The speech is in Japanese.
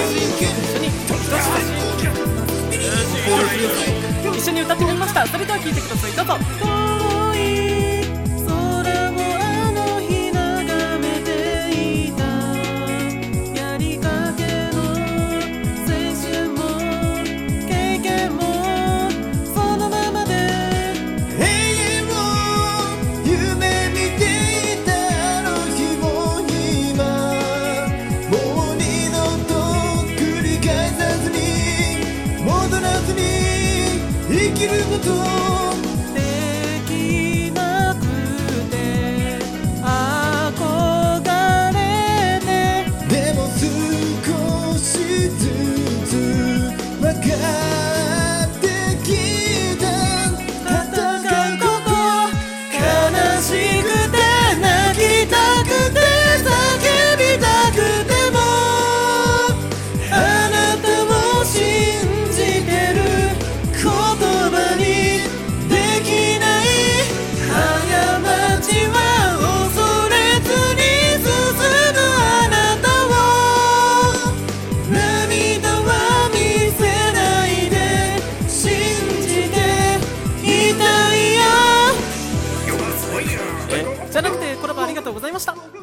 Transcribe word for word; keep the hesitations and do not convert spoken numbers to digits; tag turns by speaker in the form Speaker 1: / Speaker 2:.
Speaker 1: 一緒に歌ってみました。それでは聴いてください、どうぞ。遠い空をあの日眺めていた、やりかけの青春も経験もそのままで
Speaker 2: 永遠を夢見ていたあの日も今もう二度と繰り返さずに戻らずに生きること
Speaker 1: できなくて憧れて、
Speaker 2: でも少しずつ分かってきた、
Speaker 1: 戦うこと悲しくて泣きたくて叫びたくてもあなたを信じてる言葉にできない過ちは恐れずに進むあなたを涙は見せないで信じていたいよ。えじゃなくてコラボありがとうございました。